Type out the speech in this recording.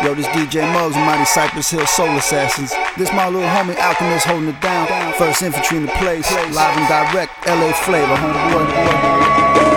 Yo, this DJ Muggs, Mighty Cypress Hill Soul Assassins. This my little homie Alchemist holding it down. First infantry in the place, live and direct, LA flavor, homeboy.